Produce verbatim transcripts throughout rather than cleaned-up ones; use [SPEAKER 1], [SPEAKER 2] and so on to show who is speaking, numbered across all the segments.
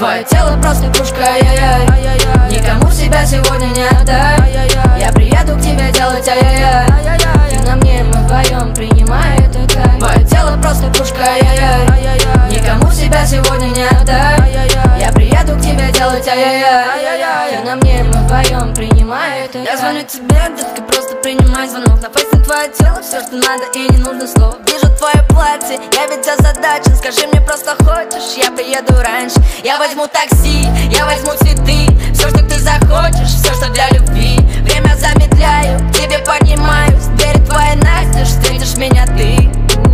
[SPEAKER 1] Твое тело просто пушка, ай-яй-яй. Никому себя сегодня не отдай. Я приеду к тебе делать ай-яй-яй. Ты на мне, мы вдвоем, принимай это кайф. Твое тело просто пушка, ай-яй-яй. Никому себя сегодня не отдай. Я приеду к тебе делать ай-яй-яй. Ты на мне, мы вдвоем, принимай это кайф.
[SPEAKER 2] Я звоню тебе, детка, просто принимай звонок. На фейсе твое тело, все, что надо, и не нужно слов. Вижу твое платье, я ведь озадачен. Скажи мне, просто хочешь, я приеду раньше. Я возьму такси, я возьму цветы. Все, что ты захочешь, все, что для любви. Время замедляю, к тебе поднимаюсь. Дверь твоя настежь, встретишь меня ты.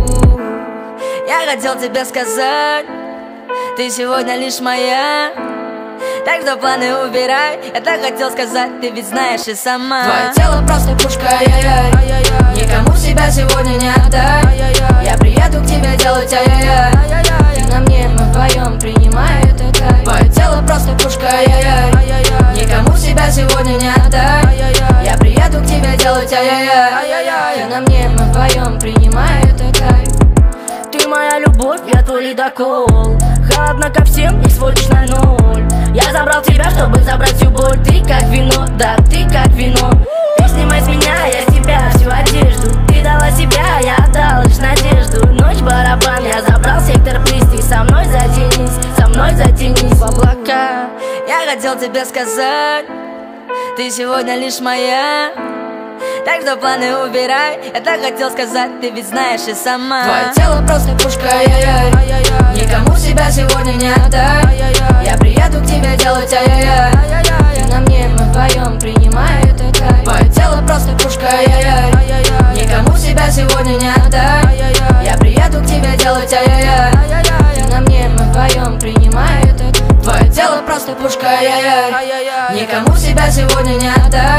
[SPEAKER 2] Я хотел тебе сказать, ты сегодня лишь моя. Так что планы убирай, я так хотел сказать, ты ведь знаешь и сама.
[SPEAKER 1] Твое тело просто пушка, ай-яй-яй. Никому себя сегодня не отдай. Я приеду к тебе делать ай-яй-яй. Ты на мне, мы вдвоем, принимай это кайф. Твое тело просто пушка, ай-яй-яй. Никому себя сегодня не отдай. Я приеду к тебе делать ай-яй-яй. Ты на мне, мы вдвоем, принимай это кайф.
[SPEAKER 2] Ты моя любовь, я твой ледокол. Холодно ко всем и сводишь на ноль. Я забрал тебя, чтобы забрать всю боль. Ты как вино, да, ты как вино. Ты снимай с меня, я с тебя всю одежду. Ты дала себя, я отдал лишь надежду. Ночь барабан, я забрал сектор близкий. Со мной затянись, со мной затянись в облака. Я хотел тебе сказать, ты сегодня лишь моя. Так что планы убирай, я так хотел сказать, ты ведь знаешь и сама.
[SPEAKER 1] Твое тело просто пушка, ай-яй-яй. Никому себя сегодня не отдай. Я приеду к тебе делать ай-яй-яй. Ты на мне, мы вдвоем, принимай это кайф. Твое тело просто пушка, ай-яй-яй. Никому себя сегодня не отдай. Я приеду к тебе делать ай-яй-яй. Ты на мне, мы вдвоем, принимай это кайф. Твое тело просто пушка, ай-яй-яй. Никому себя сегодня не отдай.